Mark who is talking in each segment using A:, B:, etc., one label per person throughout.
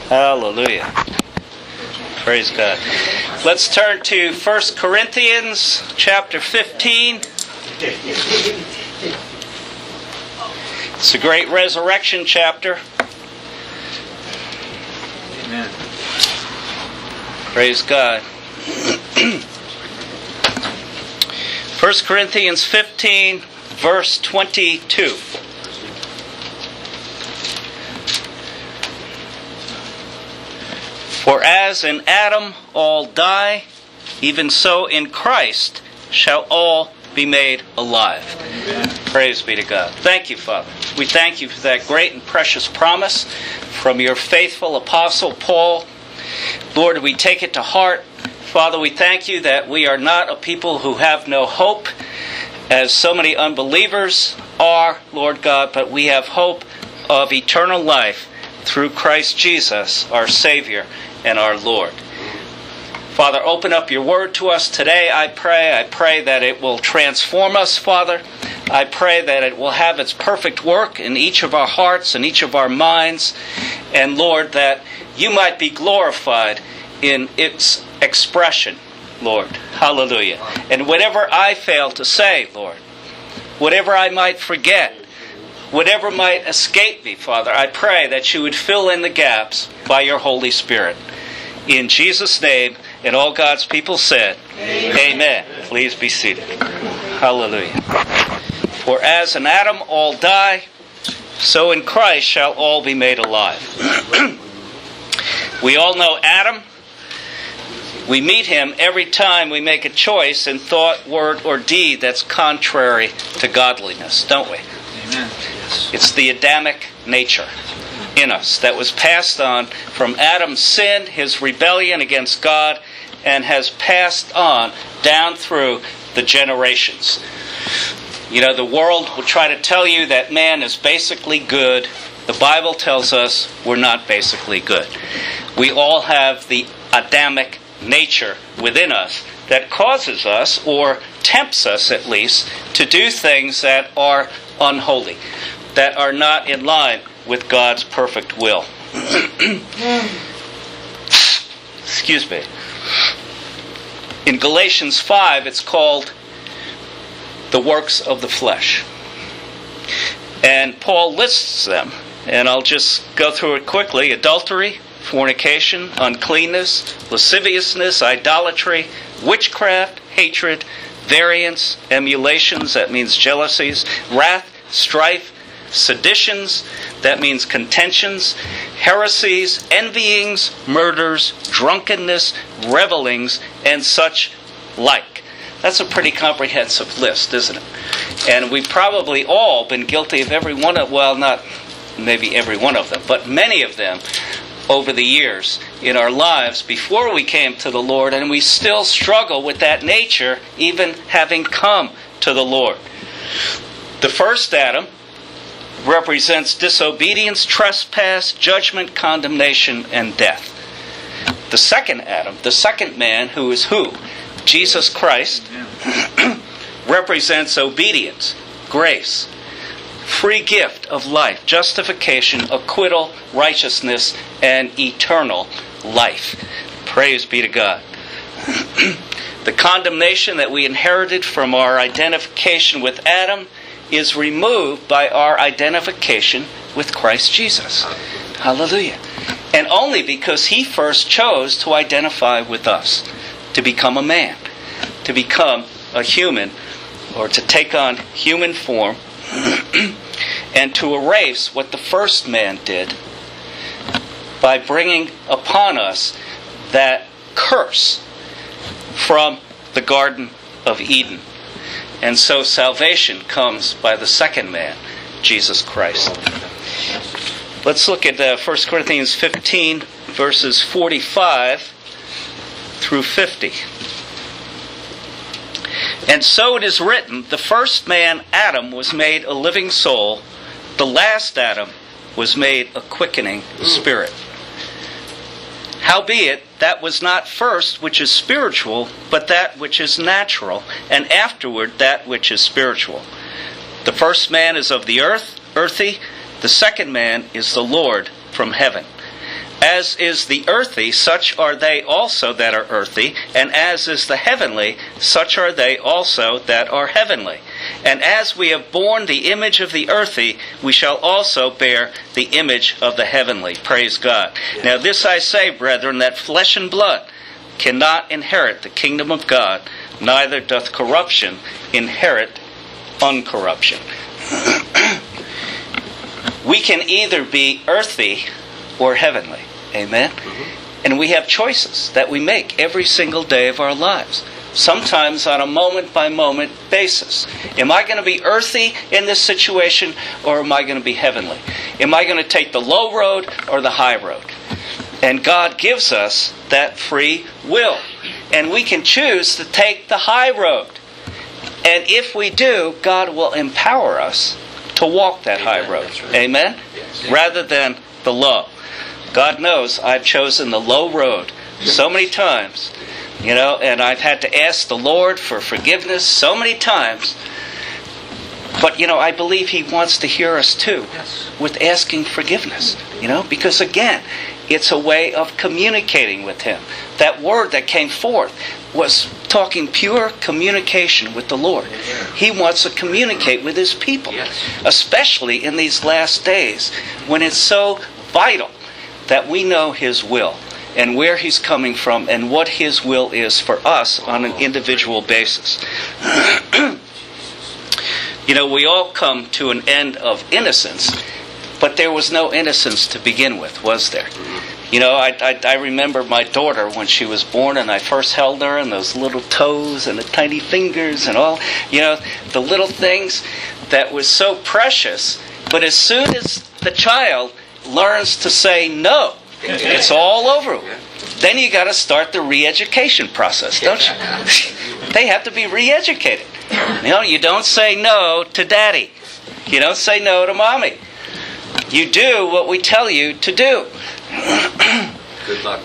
A: Hallelujah. Praise God. Let's turn to 1 Corinthians chapter 15. It's a great resurrection chapter.
B: Amen.
A: Praise God. 1 Corinthians 15, verse 22. For as in Adam all die, even so in Christ shall all be made alive.
B: Amen.
A: Praise be to God. Thank you, Father. We thank you for that great and precious promise from your faithful apostle Paul. Lord, we take it to heart. Father, we thank you that we are not a people who have no hope, as so many unbelievers are, Lord God, but we have hope of eternal life through Christ Jesus, our Savior and our Lord. Father, open up your word to us today, I pray. I pray that it will transform us, Father. I pray that it will have its perfect work in each of our hearts and each of our minds. And Lord, that you might be glorified in its expression, Lord. Hallelujah. And whatever I fail to say, Lord, whatever I might forget, whatever might escape me, Father, I pray that you would fill in the gaps by your Holy Spirit. In Jesus' name, and all God's people said, Amen. Amen. Please be seated. Hallelujah. For as in Adam all die, so in Christ shall all be made alive. We all know Adam. We meet him every time we make a choice in thought, word, or deed that's contrary to godliness, don't we?
B: Amen. Yes.
A: It's the Adamic nature in us that was passed on from Adam's sin, his rebellion against God, and has passed on down through the generations. You know, the world will try to tell you that man is basically good. The Bible tells us we're not basically good. We all have the Adamic nature within us that causes us, or tempts us at least, to do things that are unholy, that are not in line with God's perfect will. Excuse me. In Galatians 5, it's called the works of the flesh. And Paul lists them, and I'll just go through it quickly. Adultery, fornication, uncleanness, lasciviousness, idolatry, witchcraft, hatred, variance, emulations, that means jealousies, wrath, strife, seditions, that means contentions, heresies, envyings, murders, drunkenness, revelings, and such like. That's a pretty comprehensive list, isn't it? And we've probably all been guilty of every one of, well, not maybe every one of them, but many of them over the years in our lives before we came to the Lord, and we still struggle with that nature even having come to the Lord. The first Adam represents disobedience, trespass, judgment, condemnation, and death. The second Adam, the second man, who is who? Jesus Christ, represents obedience, grace, free gift of life, justification, acquittal, righteousness, and eternal life. Praise be to God. The condemnation that we inherited from our identification with Adam is removed by our identification with Christ Jesus. Hallelujah. And only because he first chose to identify with us, to become a man, to become a human, or to take on human form, and to erase what the first man did by bringing upon us that curse from the Garden of Eden. And so salvation comes by the second man, Jesus Christ. Let's look at 1 Corinthians 15, verses 45 through 50. And so it is written, the first man, Adam, was made a living soul. The last Adam was made a quickening spirit. Howbeit, that was not first which is spiritual, but that which is natural, and afterward that which is spiritual. The first man is of the earth, earthy. The second man is the Lord from heaven. As is the earthy, such are they also that are earthy, and as is the heavenly, such are they also that are heavenly. And as we have borne the image of the earthy, we shall also bear the image of the heavenly. Praise God. Yes. Now this I say, brethren, that flesh and blood cannot inherit the kingdom of God, neither doth corruption inherit uncorruption. We can either be earthy or heavenly. Amen? Mm-hmm. And we have choices that we make every single day of our lives. Sometimes on a moment-by-moment basis. Am I going to be earthy in this situation, or am I going to be heavenly? Am I going to take the low road or the high road? And God gives us that free will. And we can choose to take the high road. And if we do, God will empower us to walk that high road. Right. Amen? Yes. Rather than the low. God knows I've chosen the low road so many times, and I've had to ask the Lord for forgiveness so many times. But, I believe He wants to hear us too with asking forgiveness, because again, it's a way of communicating with Him. That word that came forth was talking pure communication with the Lord. He wants to communicate with His people, especially in these last days when it's so vital that we know His will and where He's coming from and what His will is for us on an individual basis. We all come to an end of innocence, but there was no innocence to begin with, was there? I remember my daughter when she was born, and I first held her, and those little toes and the tiny fingers and all, the little things that was so precious. But as soon as the child learns to say no, it's all over. Then you got to start the re-education process, don't you? They have to be re-educated. You don't say no to daddy. You don't say no to mommy. You do what we tell you to do.
B: Good luck.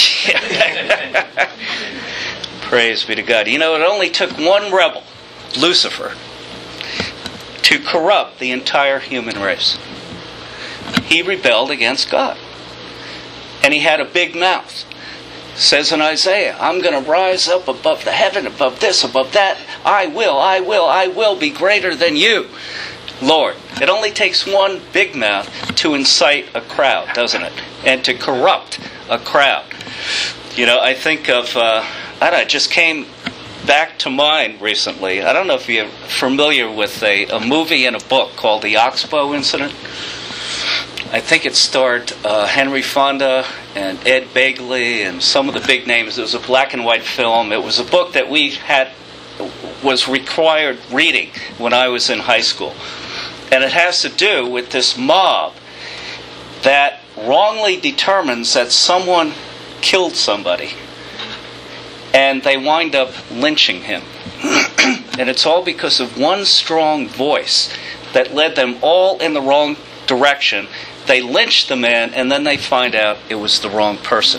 A: Praise be to God. It only took one rebel, Lucifer, to corrupt the entire human race. He rebelled against God. And he had a big mouth. It says in Isaiah, I'm going to rise up above the heaven, above this, above that. I will be greater than you, Lord. It only takes one big mouth to incite a crowd, doesn't it? And to corrupt a crowd. I think of, it just came back to mind recently. I don't know if you're familiar with a movie and a book called The Oxbow Incident. I think it starred Henry Fonda and Ed Begley and some of the big names. It was a black and white film. It was a book that was required reading when I was in high school. And it has to do with this mob that wrongly determines that someone killed somebody. And they wind up lynching him. And it's all because of one strong voice that led them all in the wrong direction. They lynch the man, and then they find out it was the wrong person.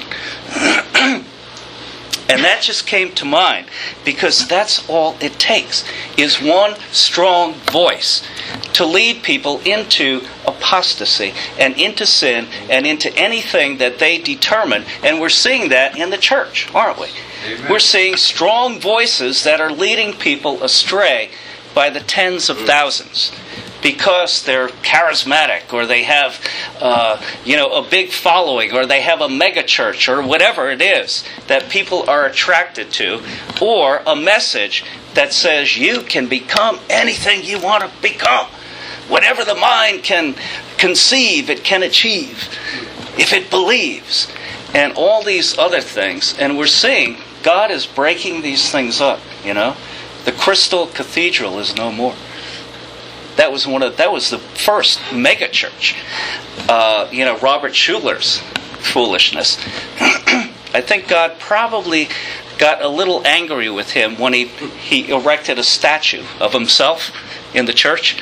A: And that just came to mind, because that's all it takes, is one strong voice to lead people into apostasy and into sin and into anything that they determine. And we're seeing that in the church, aren't we? Amen. We're seeing strong voices that are leading people astray by the tens of thousands. Because they're charismatic, or they have, a big following, or they have a mega church, or whatever it is that people are attracted to, or a message that says you can become anything you want to become. Whatever the mind can conceive, it can achieve, if it believes, and all these other things. And we're seeing God is breaking these things up. The Crystal Cathedral is no more. That was the first mega church. Robert Schuler's foolishness. I think God probably got a little angry with him when he erected a statue of himself in the church.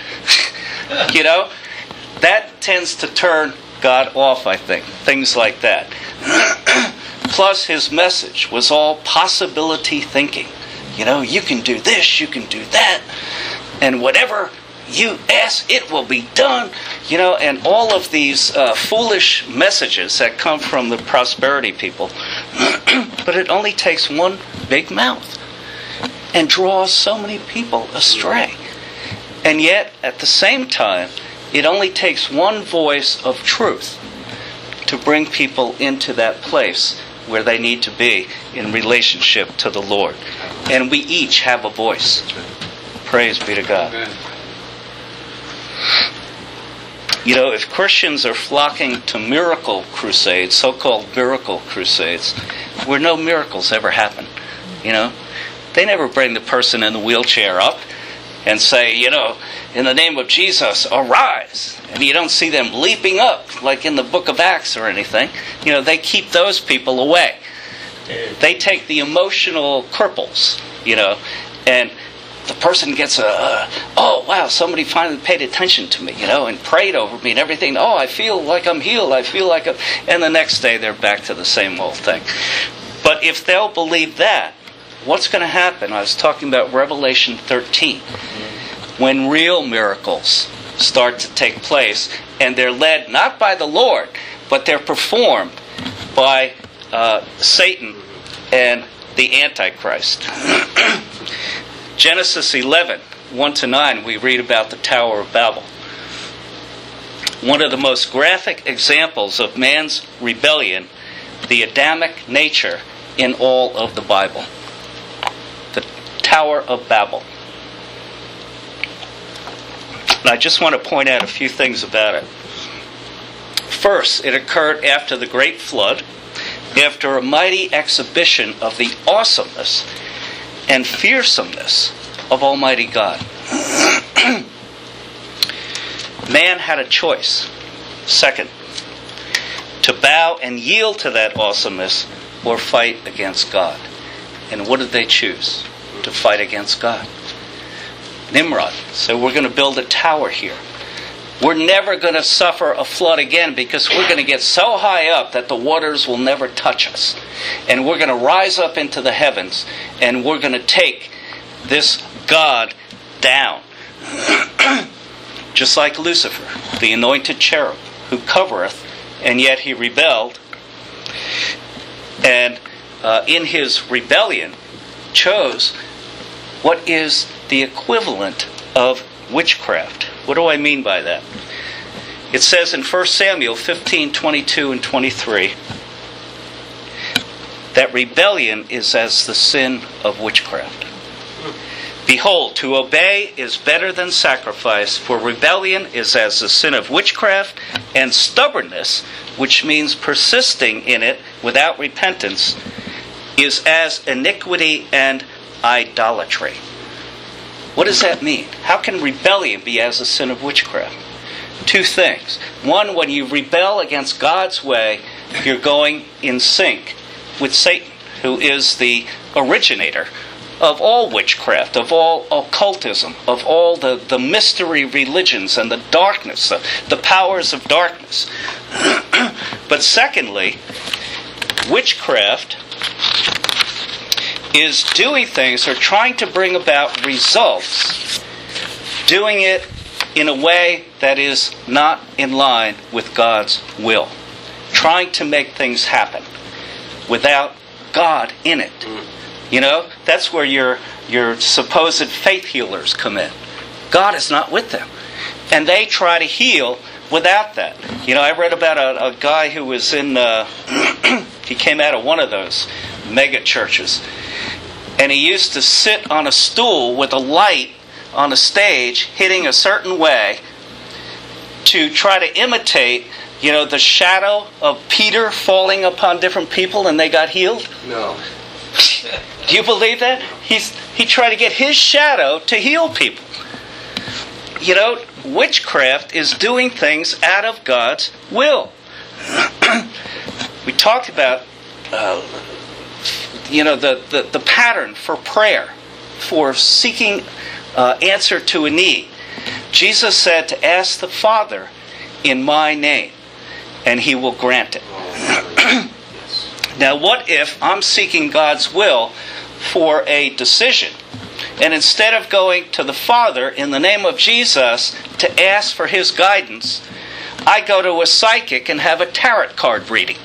A: That tends to turn God off, I think. Things like that. Plus, his message was all possibility thinking. You can do this, you can do that, and whatever you ask, it will be done. And all of these foolish messages that come from the prosperity people. But it only takes one big mouth and draws so many people astray. And yet, at the same time, it only takes one voice of truth to bring people into that place where they need to be in relationship to the Lord. And we each have a voice. Praise be to God.
B: Amen.
A: If Christians are flocking to miracle crusades, so-called miracle crusades, where no miracles ever happen, they never bring the person in the wheelchair up and say, in the name of Jesus, arise. And you don't see them leaping up like in the book of Acts or anything. They keep those people away. They take the emotional cripples, and the person gets oh wow, somebody finally paid attention to me, and prayed over me and everything. Oh, I feel like I'm healed. I feel like and the next day they're back to the same old thing. But if they'll believe that, what's going to happen? I was talking about Revelation 13. When real miracles start to take place, and they're led not by the Lord, but they're performed by Satan and the Antichrist. Genesis 11, 1-9, we read about the Tower of Babel. One of the most graphic examples of man's rebellion, the Adamic nature in all of the Bible. The Tower of Babel. And I just want to point out a few things about it. First, it occurred after the Great Flood, after a mighty exhibition of the awesomeness and fearsomeness of Almighty God. Man had a choice. Second, to bow and yield to that awesomeness or fight against God. And what did they choose? To fight against God. Nimrod said, we're going to build a tower here. We're never going to suffer a flood again because we're going to get so high up that the waters will never touch us. And we're going to rise up into the heavens and we're going to take this God down. Just like Lucifer, the anointed cherub who covereth, and yet he rebelled. And in his rebellion chose what is the equivalent of witchcraft. What do I mean by that? It says in 1 Samuel 15, 22 and 23 that rebellion is as the sin of witchcraft. Behold, to obey is better than sacrifice, for rebellion is as the sin of witchcraft, and stubbornness, which means persisting in it without repentance, is as iniquity and idolatry. What does that mean? How can rebellion be as a sin of witchcraft? Two things. One, when you rebel against God's way, you're going in sync with Satan, who is the originator of all witchcraft, of all occultism, of all the mystery religions and the darkness, the powers of darkness. But secondly, witchcraft is doing things or trying to bring about results, doing it in a way that is not in line with God's will. Trying to make things happen without God in it. That's where your supposed faith healers come in. God is not with them. And they try to heal without that. I read about a guy who was in, he came out of one of those mega churches. And he used to sit on a stool with a light on a stage, hitting a certain way, to try to imitate, the shadow of Peter falling upon different people and they got healed.
B: No.
A: Do you believe that? He tried to get his shadow to heal people. Witchcraft is doing things out of God's will. We talked about the pattern for prayer, for seeking answer to a need. Jesus said to ask the Father in my name, and He will grant it. Now, what if I'm seeking God's will for a decision, And instead of going to the Father in the name of Jesus to ask for His guidance, I go to a psychic and have a tarot card reading.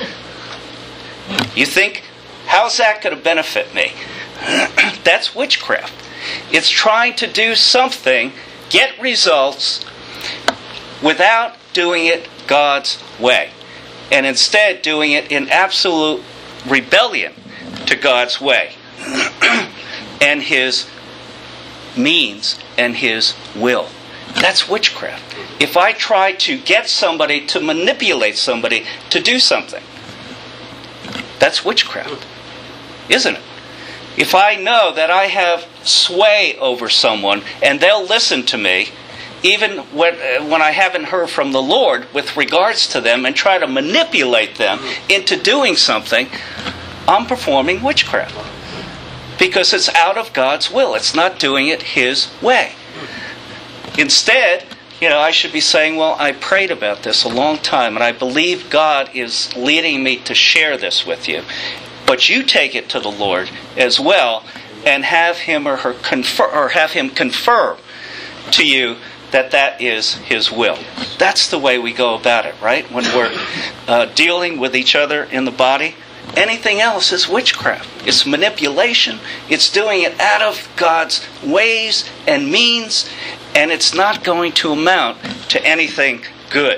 A: You think, how's that going to benefit me? That's witchcraft. It's trying to do something, get results, without doing it God's way. And instead doing it in absolute rebellion to God's way and His means and His will. That's witchcraft. If I try to get somebody to manipulate somebody to do something, that's witchcraft, isn't it? If I know that I have sway over someone and they'll listen to me, even when I haven't heard from the Lord with regards to them, and try to manipulate them into doing something, I'm performing witchcraft. Because it's out of God's will. It's not doing it His way. Instead, I should be saying, well, I prayed about this a long time, and I believe God is leading me to share this with you. But you take it to the Lord as well, and have Him or her confirm to you that is His will. That's the way we go about it, right? When we're dealing with each other in the body. Anything else is witchcraft. It's manipulation. It's doing it out of God's ways and means, and it's not going to amount to anything good.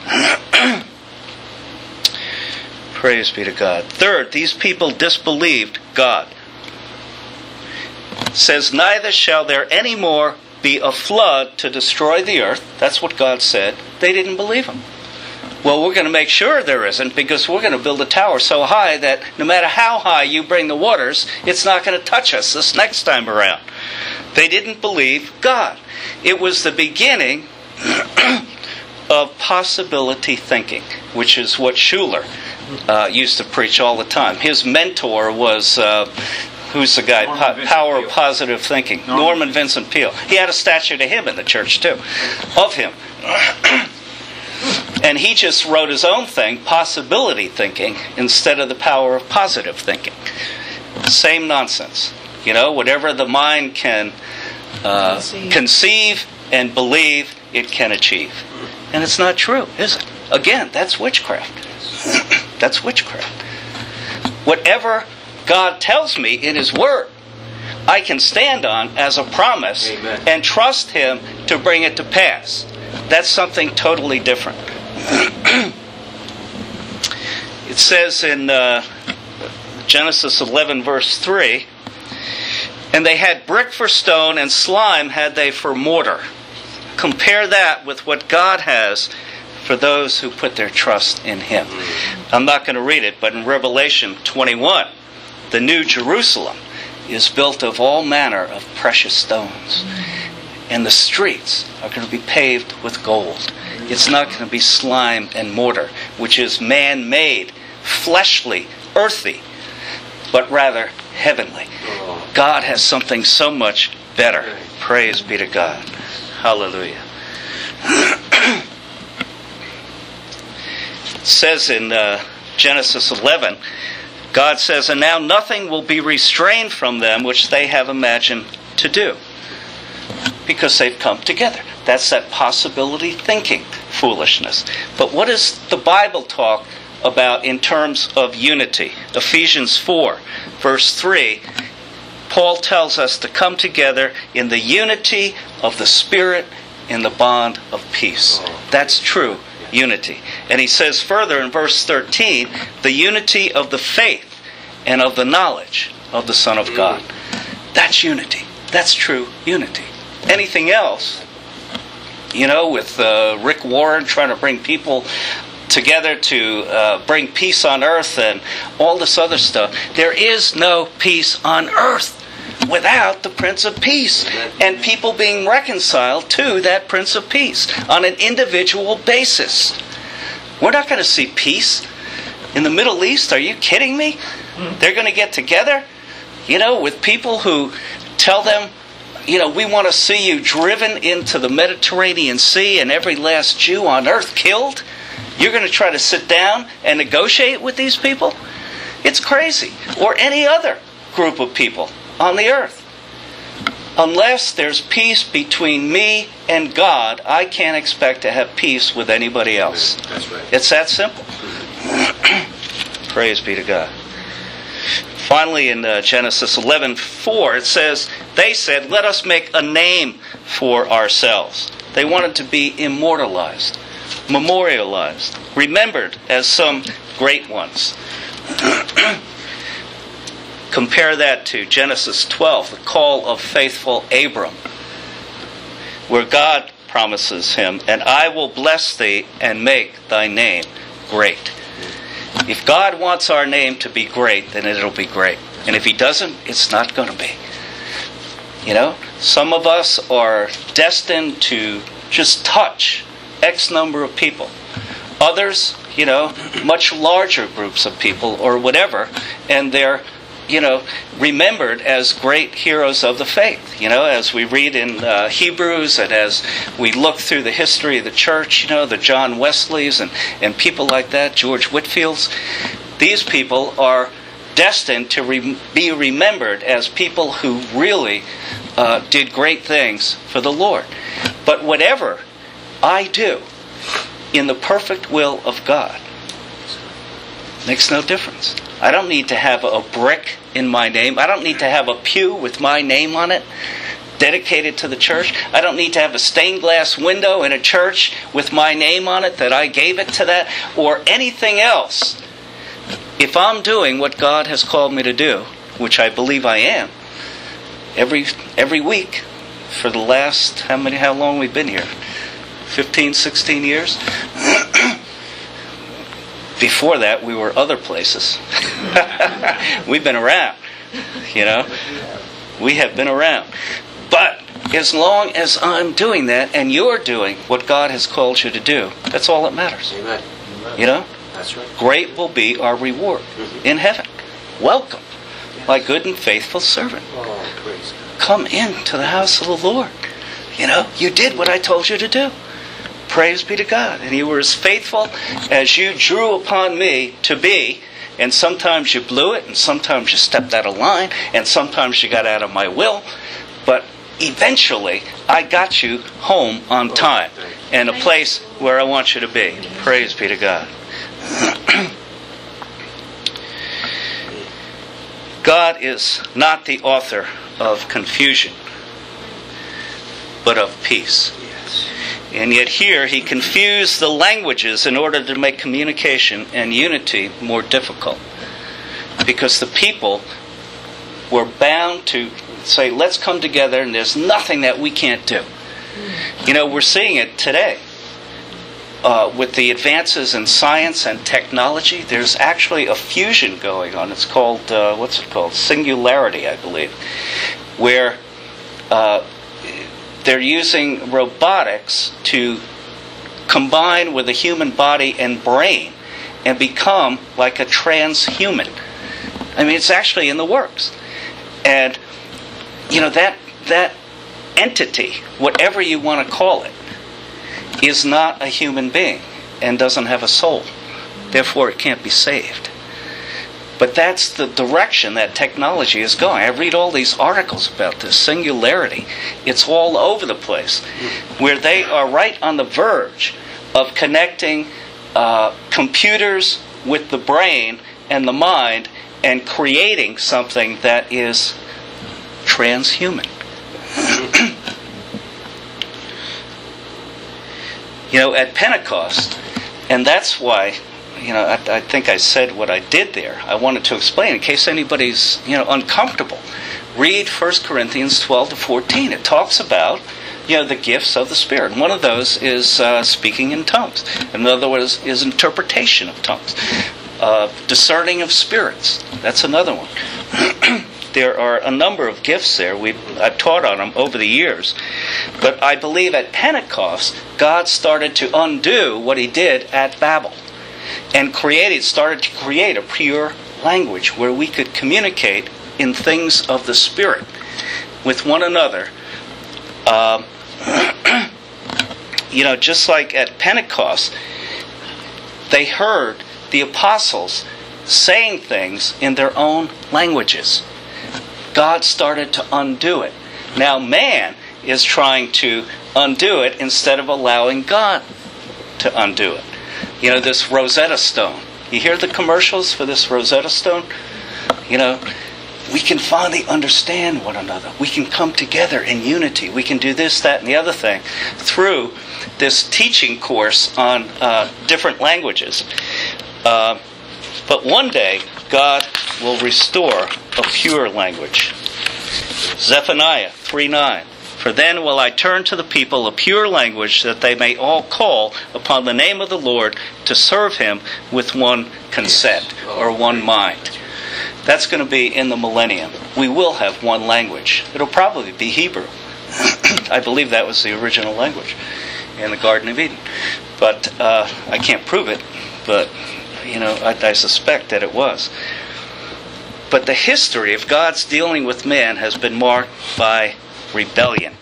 A: Praise be to God. Third, these people disbelieved God. It says, neither shall there any more be a flood to destroy the earth. That's what God said. They didn't believe Him. Well, we're going to make sure there isn't, because we're going to build a tower so high that no matter how high you bring the waters, it's not going to touch us this next time around. They didn't believe God. It was the beginning of possibility thinking, which is what Schuller used to preach all the time. His mentor was... who's the guy? Power of Positive Thinking. Norman Vincent Peale. He had a statue to him in the church too, of him. And he just wrote his own thing, Possibility Thinking, instead of the Power of Positive Thinking. Same nonsense. Whatever the mind can conceive and believe, it can achieve. And it's not true, is it? Again, that's witchcraft. That's witchcraft. Whatever God tells me in His Word, I can stand on as a promise. Amen. And trust Him to bring it to pass. That's something totally different. It says in Genesis 11 verse 3, and they had brick for stone and slime had they for mortar. Compare that with what God has for those who put their trust in Him. I'm not going to read it, but in Revelation 21, the New Jerusalem is built of all manner of precious stones. And the streets are going to be paved with gold. It's not going to be slime and mortar, which is man-made, fleshly, earthy, but rather heavenly. God has something so much better. Praise be to God. Hallelujah. It says in Genesis 11, God says, and now nothing will be restrained from them which they have imagined to do, because they've come together. That's that possibility thinking foolishness. But what does the Bible talk about in terms of unity? Ephesians 4, verse 3, Paul tells us to come together in the unity of the Spirit in the bond of peace. That's true unity. And he says further in verse 13, the unity of the faith and of the knowledge of the Son of God. That's unity. That's true unity. Anything else, with Rick Warren trying to bring people together to bring peace on earth and all this other stuff, there is no peace on earth without the Prince of Peace and people being reconciled to that Prince of Peace on an individual basis. We're not going to see peace in the Middle East. Are you kidding me? They're going to get together, with people who tell them, we want to see you driven into the Mediterranean Sea and every last Jew on earth killed. You're going to try to sit down and negotiate with these people? It's crazy. Or any other group of people on the earth. Unless there's peace between me and God, I can't expect to have peace with anybody else.
B: That's right.
A: It's that simple. Praise be to God. Finally, in Genesis 11:4, it says, they said, let us make a name for ourselves. They wanted to be immortalized, memorialized, remembered as some great ones. Compare that to Genesis 12, the call of faithful Abram, where God promises him, and I will bless thee and make thy name great. If God wants our name to be great, then it'll be great. And if He doesn't, it's not going to be. You know, some of us are destined to just touch X number of people. Others, you know, much larger groups of people or whatever, and they're, you know, remembered as great heroes of the faith. You know, as we read in Hebrews and as we look through the history of the church, you know, the John Wesleys and people like that, George Whitefields, these people are destined to be remembered as people who really did great things for the Lord. But whatever I do in the perfect will of God makes no difference. I don't need to have a brick in my name. I don't need to have a pew with my name on it dedicated to the church. I don't need to have a stained glass window in a church with my name on it that I gave it to that, or anything else. If I'm doing what God has called me to do, which I believe I am, every week for the last, how long we've been here? 15, 16 years? Before that, we were other places. We've been around, you know. We have been around. But as long as I'm doing that and you're doing what God has called you to do, that's all that matters.
B: Amen.
A: You know?
B: That's right.
A: Great will be our reward in heaven. Welcome, my good and faithful servant.
B: Oh, praise God.
A: Come into the house of the Lord. You know, you did what I told you to do. Praise be to God. And you were as faithful as you drew upon me to be. And sometimes you blew it, and sometimes you stepped out of line, and sometimes you got out of my will. But eventually, I got you home on time and a place where I want you to be. Praise be to God. God is not the author of confusion, but of peace. And yet here He confused the languages in order to make communication and unity more difficult. Because the people were bound to say, let's come together and there's nothing that we can't do. You know, we're seeing it today. With the advances in science and technology, there's actually a fusion going on. It's called, what's it called? Singularity, I believe. Where they're using robotics to combine with the human body and brain and become like a transhuman. I mean, it's actually in the works. And, you know, that entity, whatever you want to call it, is not a human being and doesn't have a soul. Therefore, it can't be saved. But that's the direction that technology is going. I read all these articles about this singularity. It's all over the place, where they are right on the verge of connecting computers with the brain and the mind and creating something that is transhuman. You know, at Pentecost, and that's why, you know, I think I said what I did there. I wanted to explain in case anybody's, you know, uncomfortable. Read 1 Corinthians 12 to 14. It talks about, you know, the gifts of the Spirit. And one of those is speaking in tongues. Another one is interpretation of tongues. Discerning of spirits. That's another one. There are a number of gifts there. I've taught on them over the years. But I believe at Pentecost, God started to undo what He did at Babel. And started to create a pure language where we could communicate in things of the Spirit with one another. You know, just like at Pentecost, they heard the apostles saying things in their own languages. God started to undo it. Now man is trying to undo it instead of allowing God to undo it. You know, this Rosetta Stone. You hear the commercials for this Rosetta Stone? You know, we can finally understand one another. We can come together in unity. We can do this, that, and the other thing through this teaching course on different languages. But one day, God will restore a pure language. Zephaniah 3:9. For then will I turn to the people a pure language, that they may all call upon the name of the Lord to serve Him with one consent or one mind. That's going to be in the millennium. We will have one language. It'll probably be Hebrew. I believe that was the original language in the Garden of Eden. But I can't prove it, but you know, I suspect that it was. But the history of God's dealing with man has been marked by rebellion.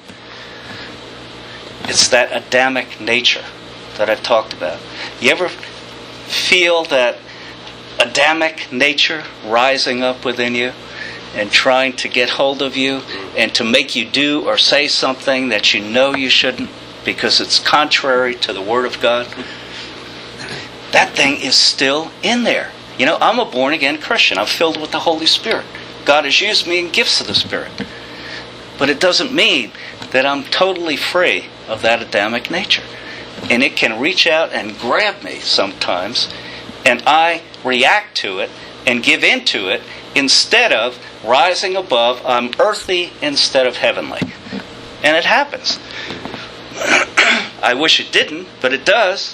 A: It's that Adamic nature that I've talked about. You ever feel that Adamic nature rising up within you and trying to get hold of you and to make you do or say something that you know you shouldn't because it's contrary to the Word of God? That thing is still in there. You know, I'm a born-again Christian. I'm filled with the Holy Spirit. God has used me in gifts of the Spirit. But it doesn't mean that I'm totally free of that Adamic nature. And it can reach out and grab me sometimes, and I react to it and give in to it instead of rising above. I'm earthy instead of heavenly. And it happens. I wish it didn't, but it does.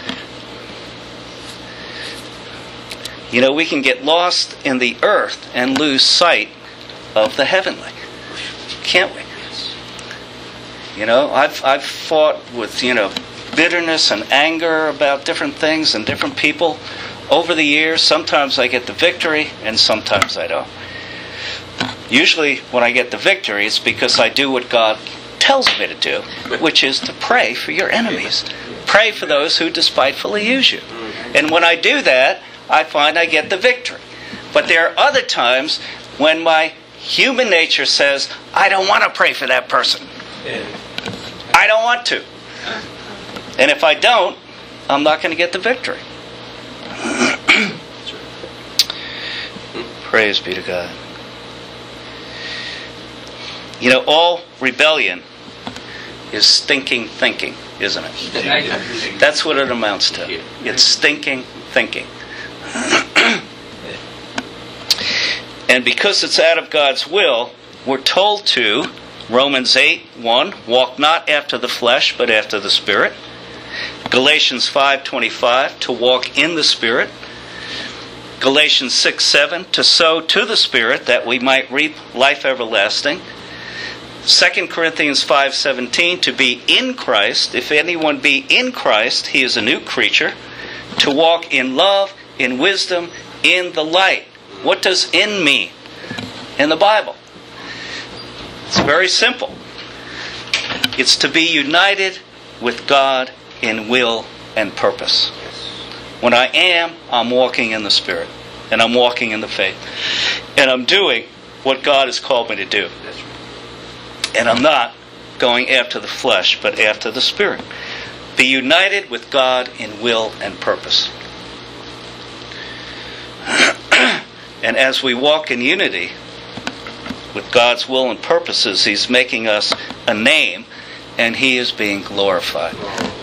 A: You know, we can get lost in the earth and lose sight of the heavenly. Can't we? You know, I've fought with, you know, bitterness and anger about different things and different people over the years. Sometimes I get the victory and sometimes I don't. Usually when I get the victory, it's because I do what God tells me to do, which is to pray for your enemies. Pray for those who despitefully use you. And when I do that, I find I get the victory. But there are other times when my human nature says, I don't want to pray for that person. I don't want to. And if I don't, I'm not going to get the victory. Praise be to God. You know, all rebellion is stinking thinking, isn't it? That's what it amounts to. It's stinking thinking. And because it's out of God's will, we're told to, Romans 8:1, walk not after the flesh, but after the Spirit. Galatians 5:25, to walk in the Spirit. Galatians 6:7, to sow to the Spirit, that we might reap life everlasting. 2 Corinthians 5:17, to be in Christ. If anyone be in Christ, he is a new creature. To walk in love, in wisdom, in the light. What does in mean in the Bible? It's very simple. It's to be united with God in will and purpose. When I am, I'm walking in the Spirit. And I'm walking in the faith. And I'm doing what God has called me to do. And I'm not going after the flesh, but after the Spirit. Be united with God in will and purpose. And as we walk in unity with God's will and purposes, He's making us a name, and He is being glorified.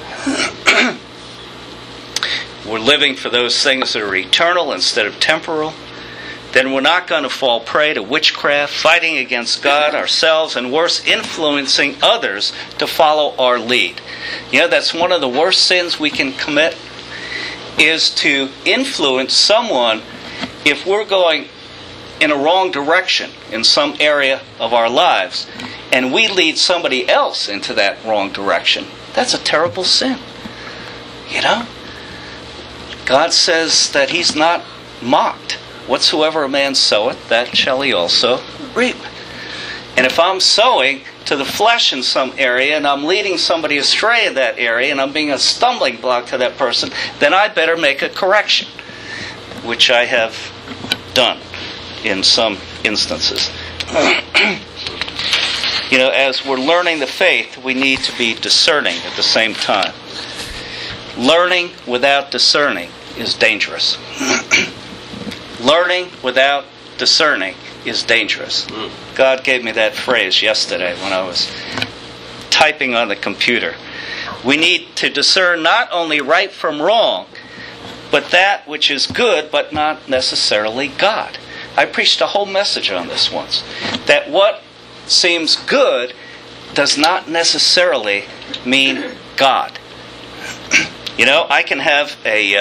A: We're living for those things that are eternal instead of temporal. Then we're not going to fall prey to witchcraft, fighting against God, ourselves, and worse, influencing others to follow our lead. You know, that's one of the worst sins we can commit, is to influence someone if we're going in a wrong direction in some area of our lives, and we lead somebody else into that wrong direction. That's a terrible sin. You know? God says that He's not mocked. Whatsoever a man soweth, that shall he also reap. And if I'm sowing to the flesh in some area, and I'm leading somebody astray in that area, and I'm being a stumbling block to that person, then I better make a correction, which I have done in some instances. As we're learning the faith, we need to be discerning at the same time. Learning without discerning is dangerous. Learning without discerning is dangerous. God gave me that phrase yesterday when I was typing on the computer. We need to discern not only right from wrong, but that which is good, but not necessarily God. I preached a whole message on this once. That what seems good does not necessarily mean God. I can have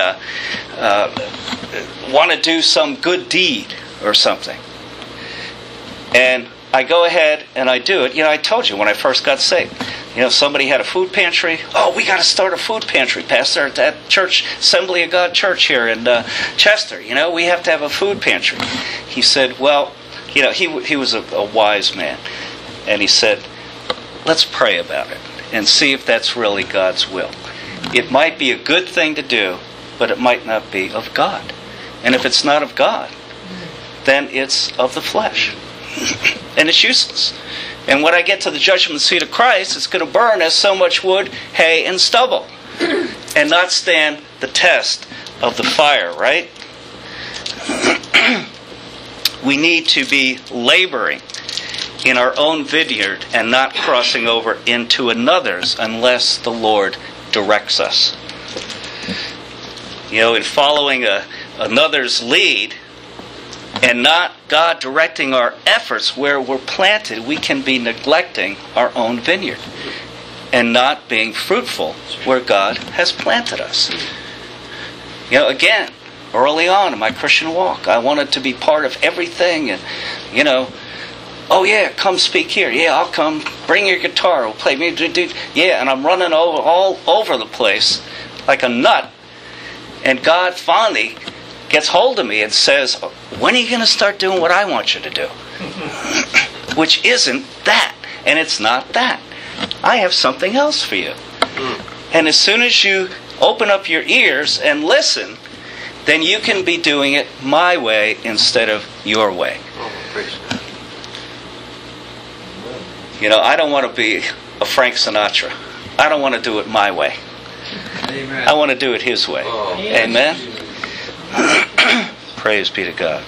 A: want to do some good deed or something. And I go ahead and I do it. I told you when I first got saved. Somebody had a food pantry. Oh, we got to start a food pantry, Pastor, at that church, Assembly of God Church here in Chester. We have to have a food pantry. He said, well, he was a wise man. And he said, let's pray about it and see if that's really God's will. It might be a good thing to do, but it might not be of God. And if it's not of God, then it's of the flesh. And it's useless. And when I get to the judgment seat of Christ, it's going to burn as so much wood, hay, and stubble, and not stand the test of the fire, right? We need to be laboring in our own vineyard and not crossing over into another's unless the Lord directs us. In following another's lead, and not God directing our efforts where we're planted, we can be neglecting our own vineyard and not being fruitful where God has planted us. Again, early on in my Christian walk, I wanted to be part of everything, and oh yeah, come speak here. Yeah, I'll come. Bring your guitar. We'll play music. Yeah, and I'm running all over the place like a nut. And God finally gets hold of me and says, when are you going to start doing what I want you to do? Which isn't that. And it's not that. I have something else for you. And as soon as you open up your ears and listen, then you can be doing it my way instead of your way. I don't want to be a Frank Sinatra. I don't want to do it my way. Amen. I want to do it His way. Oh. Amen? Praise be to God.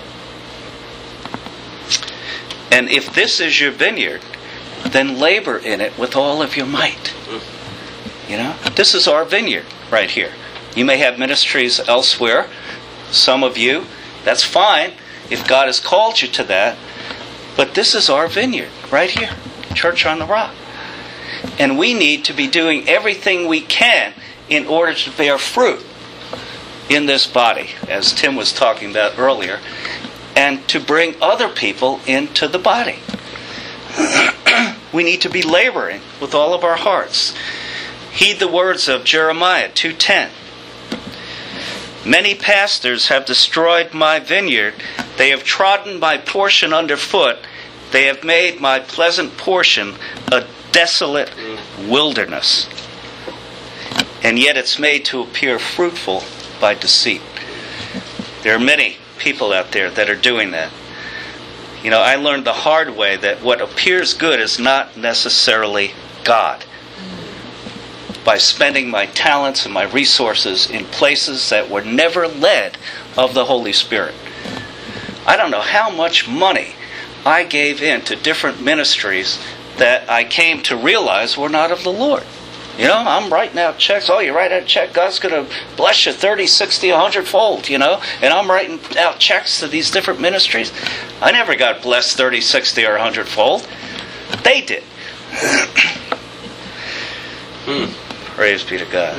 A: And if this is your vineyard, then labor in it with all of your might. This is our vineyard right here. You may have ministries elsewhere. Some of you, that's fine if God has called you to that. But this is our vineyard right here, Church on the Rock. And we need to be doing everything we can in order to bear fruit in this body, as Tim was talking about earlier, and to bring other people into the body. We need to be laboring with all of our hearts. Heed the words of Jeremiah 2:10. Many pastors have destroyed my vineyard. They have trodden my portion underfoot. They have made my pleasant portion a desolate wilderness. And yet it's made to appear fruitful by deceit. There are many people out there that are doing that. I learned the hard way that what appears good is not necessarily God. By spending my talents and my resources in places that were never led of the Holy Spirit. I don't know how much money I gave into different ministries that I came to realize were not of the Lord. I'm writing out checks. Oh, you write out a check, God's going to bless you 30, 60, 100-fold, and I'm writing out checks to these different ministries. I never got blessed 30, 60, or 100-fold. They did. Praise be to God.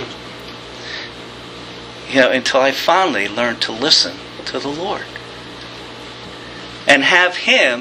A: Until I finally learned to listen to the Lord. And have Him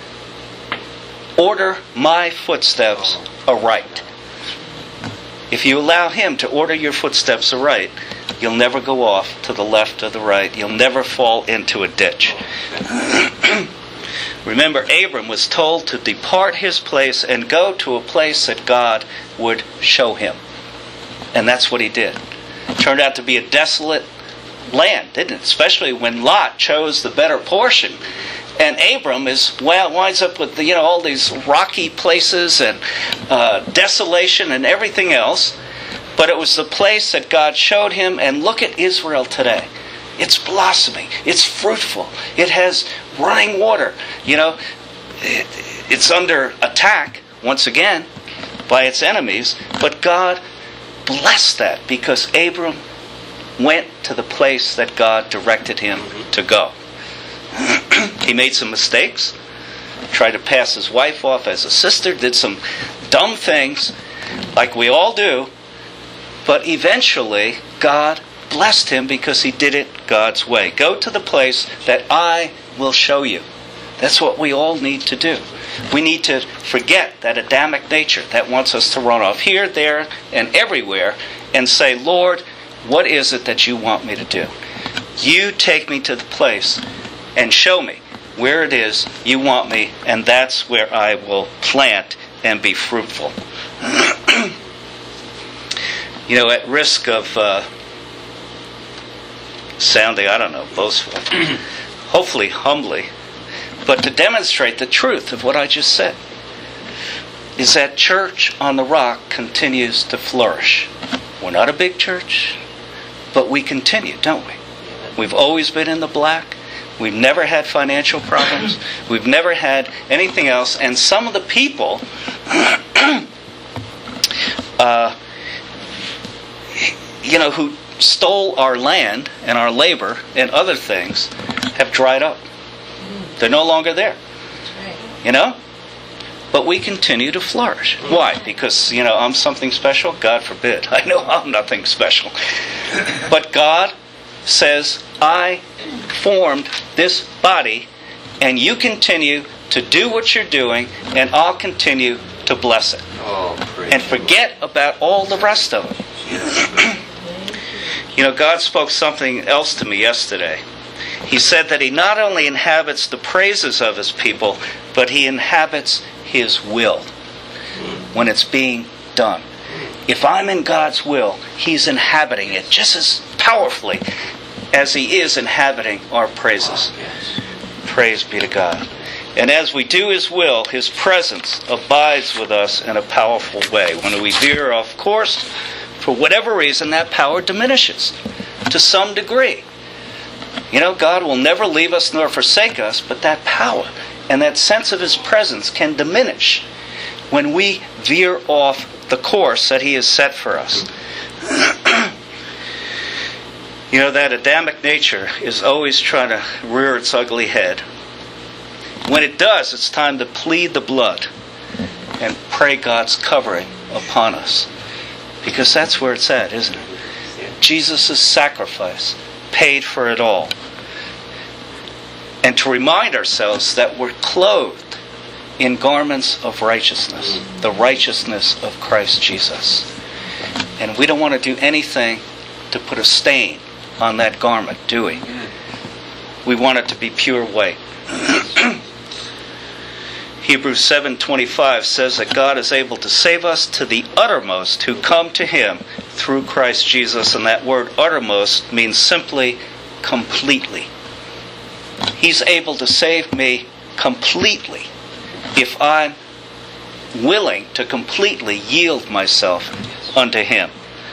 A: order my footsteps aright. If you allow Him to order your footsteps aright, you'll never go off to the left or the right. You'll never fall into a ditch. Remember, Abram was told to depart his place and go to a place that God would show him. And that's what he did. It turned out to be a desolate land, didn't it? Especially when Lot chose the better portion. And Abram winds up with all these rocky places and desolation and everything else. But it was the place that God showed him. And look at Israel today. It's blossoming. It's fruitful. It has running water. It's under attack once again by its enemies. But God blessed that because Abram went to the place that God directed him to go. He made some mistakes, tried to pass his wife off as a sister, did some dumb things like we all do, but eventually God blessed him because he did it God's way. Go to the place that I will show you. That's what we all need to do. We need to forget that Adamic nature that wants us to run off here, there, and everywhere and say, Lord, what is it that you want me to do? You take me to the place and show me where it is you want me, and that's where I will plant and be fruitful. At risk of sounding, boastful, hopefully humbly, but to demonstrate the truth of what I just said, is that Church on the Rock continues to flourish. We're not a big church, but we continue, don't we? We've always been in the black. We've never had financial problems. We've never had anything else. And some of the people who stole our land and our labor and other things have dried up. They're no longer there. But we continue to flourish. Why? Because, I'm something special? God forbid. I know I'm nothing special. But God says, I formed this body, and you continue to do what you're doing, and I'll continue to bless it. And forget about all the rest of it. God spoke something else to me yesterday. He said that He not only inhabits the praises of His people, but He inhabits His will when it's being done. If I'm in God's will, He's inhabiting it just as powerfully as He is inhabiting our praises. Praise be to God. And as we do His will, His presence abides with us in a powerful way. When we veer off course, for whatever reason, that power diminishes to some degree. God will never leave us nor forsake us, but that power and that sense of His presence can diminish when we veer off the course that He has set for us. That Adamic nature is always trying to rear its ugly head. When it does, it's time to plead the blood and pray God's covering upon us. Because that's where it's at, isn't it? Jesus' sacrifice paid for it all. And to remind ourselves that we're clothed in garments of righteousness, the righteousness of Christ Jesus. And we don't want to do anything to put a stain on that garment, do we? We want it to be pure white. Hebrews 7:25 says that God is able to save us to the uttermost who come to Him through Christ Jesus. And that word uttermost means simply completely. He's able to save me completely if I'm willing to completely yield myself unto Him.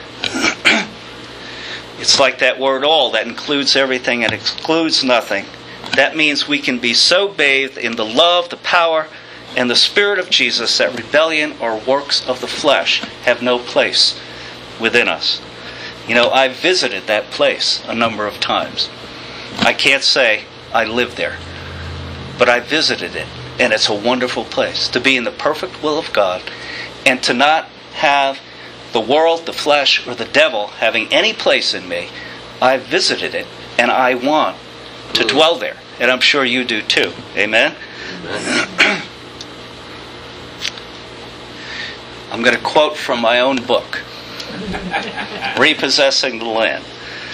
A: It's like that word all that includes everything and excludes nothing. That means we can be so bathed in the love, the power, and the Spirit of Jesus that rebellion or works of the flesh have no place within us. I've visited that place a number of times. I can't say I live there, but I visited it, and it's a wonderful place to be in the perfect will of God and to not have the world, the flesh, or the devil having any place in me. I visited it, and I want to dwell there. And I'm sure you do too. Amen? Amen. I'm going to quote from my own book, Repossessing the Land.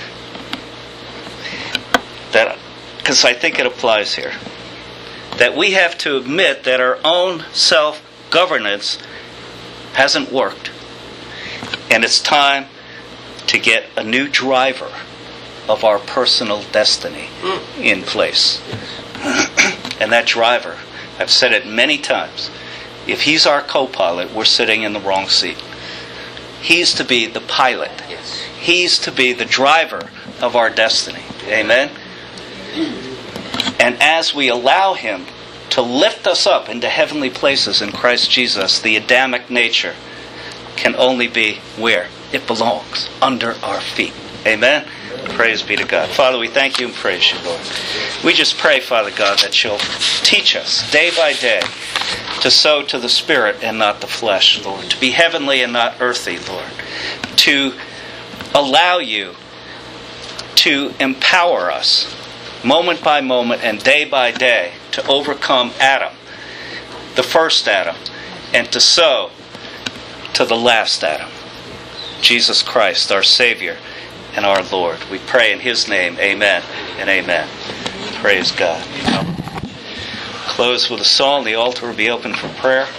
A: Because I think it applies here. That we have to admit that our own self-governance hasn't worked. And it's time to get a new driver of our personal destiny in place. And that driver, I've said it many times, if he's our co-pilot, we're sitting in the wrong seat. He's to be the pilot.
B: Yes.
A: He's to be the driver of our destiny. Amen? And as we allow him to lift us up into heavenly places in Christ Jesus, the Adamic nature can only be where? It belongs, under our feet. Amen? Praise be to God. Father, we thank you and praise you, Lord. We just pray, Father God, that you'll teach us day by day to sow to the Spirit and not the flesh, Lord. To be heavenly and not earthy, Lord. To allow you to empower us moment by moment and day by day to overcome Adam, the first Adam, and to sow to the last Adam, Jesus Christ, our Savior and our Lord. We pray in His name, amen and amen. Praise God. Close with a song. The altar will be open for prayer.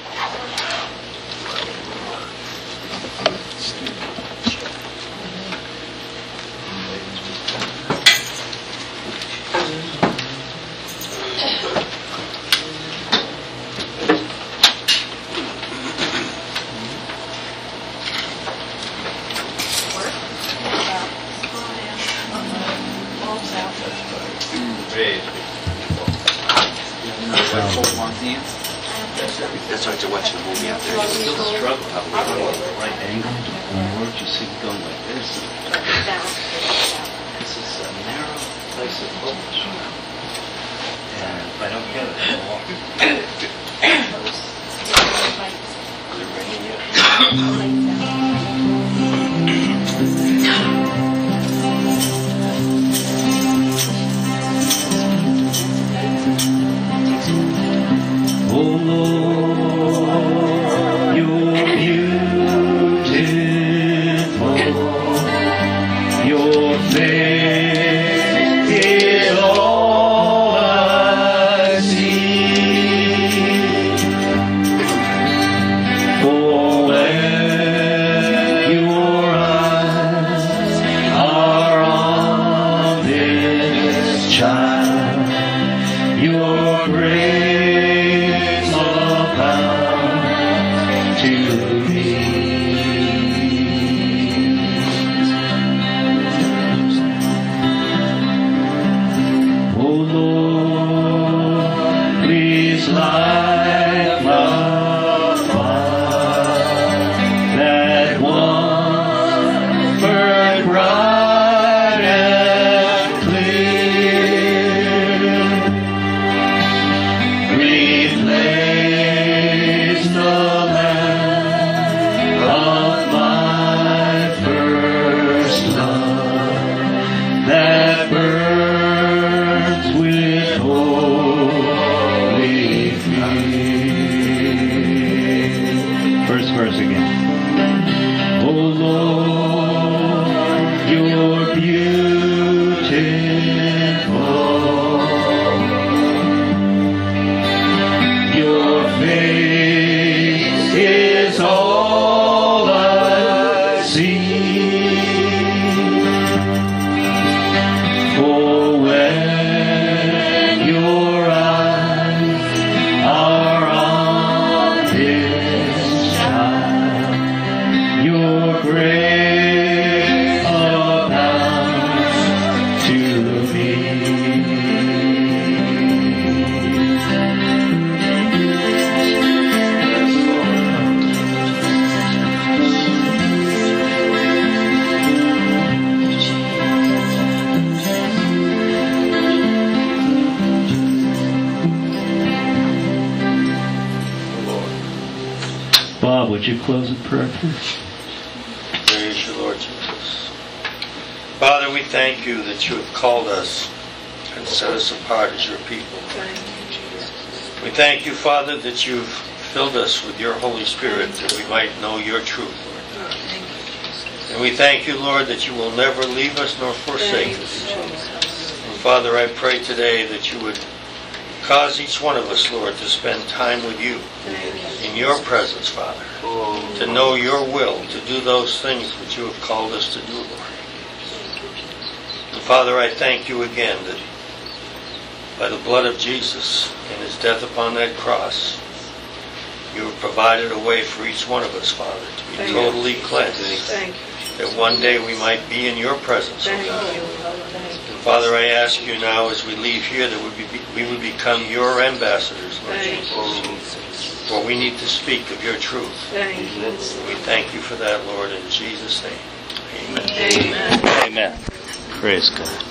B: That's why they're watching a movie out there.
A: It's still a struggle. Right angle. Or you see going like this. This is a narrow place of focus. And if I don't get it, I'll walk. Oh Lord, you're beautiful. Your face is all I see. For when your eyes are on this child, your grace would you close in prayer, please?
C: Praise you, Lord Jesus. Father, we thank you that you have called us and set us apart as your people. We thank you, Father, that you've filled us with your Holy Spirit that we might know your truth, Lord. And we thank you, Lord, that you will never leave us nor forsake us. And Father, I pray today that you would cause each one of us, Lord, to spend time with you in your presence, Father, to know your will, to do those things that you have called us to do, Lord. And Father, I thank you again that by the blood of Jesus and his death upon that cross, you have provided a way for each one of us, Father, to be totally cleansed.
D: Thank you.
C: That one day we might be in your presence, O
D: Thank
C: God.
D: you. Thank you.
C: And Father, I ask you now as we leave here that we would become your ambassadors, Lord
D: Thank
C: Jesus. For we need to speak of your truth.
D: Thank you.
C: We thank you for that, Lord, in Jesus' name. Amen.
D: Amen.
A: Amen. Praise God.